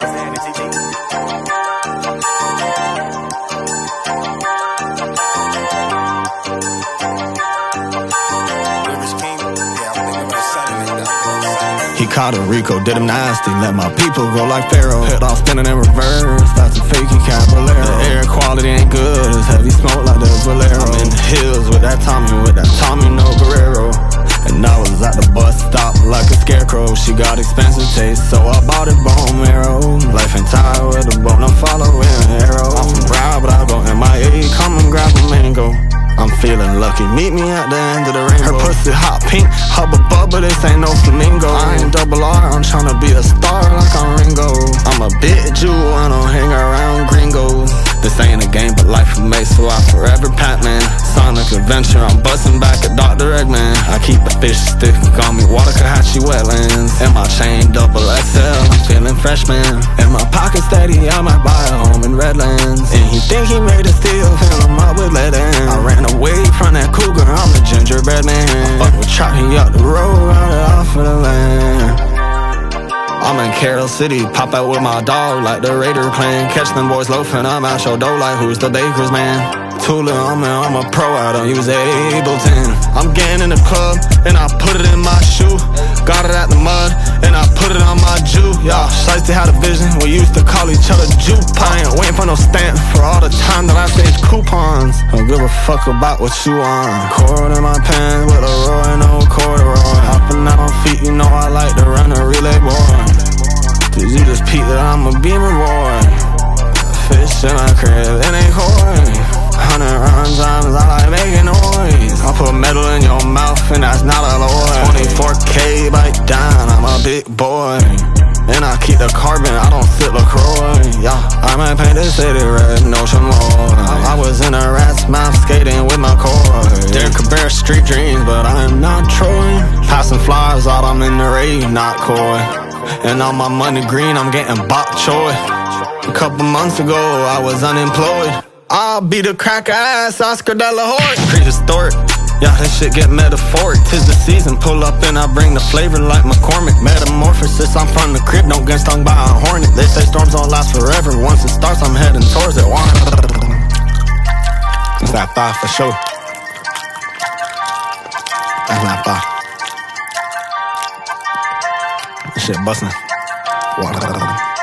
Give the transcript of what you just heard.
He caught a Rico, did him nasty. Let my people go like Pharaoh. Head off spinning in reverse, that's a fakey Caballero. The air quality ain't good, it's heavy smoke like the Valero. I'm in the hills with that Tommy, no Guerrero. And I was at the bus stop like a scarecrow. She got expensive taste, so I bought it bone marrow. Life ain't tied with a bone, I'm following an arrow. I'm from Brown, but I go MIA, come and grab a mango. I'm feeling lucky, meet me at the end of the rainbow. Her pussy hot pink, hubba bubba, this ain't no flamingo. I ain't double R, I'm tryna be a star like I'm Ringo. I'm a bit Jew, I don't hang around gringos. This ain't a game, but life for me, so I forever Pac-Man. Sonic Adventure, I'm busting back at Dr. Eggman. I keep a fish stick, call me Watakahatchee Wetlands. And my chain double XL, I'm feeling freshman. And my pocket steady, I might buy a home in Redlands. And he think he made a steal, fill him up with lead in. I ran away from that cougar, I'm the gingerbread man. Fuck with Chop, he up the road, run it off of the land. I'm in Carroll City, pop out with my dog like the Raider clan. Catch them boys loafing, I'm out your dough like who's the baker's man. Tula, I'm a pro, I don't use Ableton. I'm getting in the club, and I put it in my shoe. Got it out the mud, and I put it on my Jew. Y'all, Shiesty had a vision, we used to call each other Jew. I ain't waiting for no stamp for all the time that I saved coupons. Don't give a fuck about what you on. Cord in my pants with a roar and no corduroy. Hopping out on feet, you know I like to run a relay boy. Did you just peep that I'm a beamer boy? Fish in my crib, it ain't koi. 100 runs, I like making noise. I put metal in your mouth and that's not alloy. 24K bite down, I'm a big boy. And I keep the carbon, I don't sip LaCroix. Yeah, I might paint this city red, Ocean Lord. I was in a rat's mouth skating with my core. Derek Cabrera street dreams, but I'm not Troy. Passing flies out, I'm in the rave, not coy. And all my money green, I'm getting bok choy. A couple months ago, I was unemployed. I'll be the crack ass Oscar De La Hoya. Prehistoric, yeah, this shit get metaphoric. Tis the season, pull up and I bring the flavor like McCormick. Metamorphosis, I'm from the crib, don't get stung by a hornet. They say storms don't last forever, once it starts I'm heading towards it. It's that thigh for sure. That's that thigh. This shit bustin'.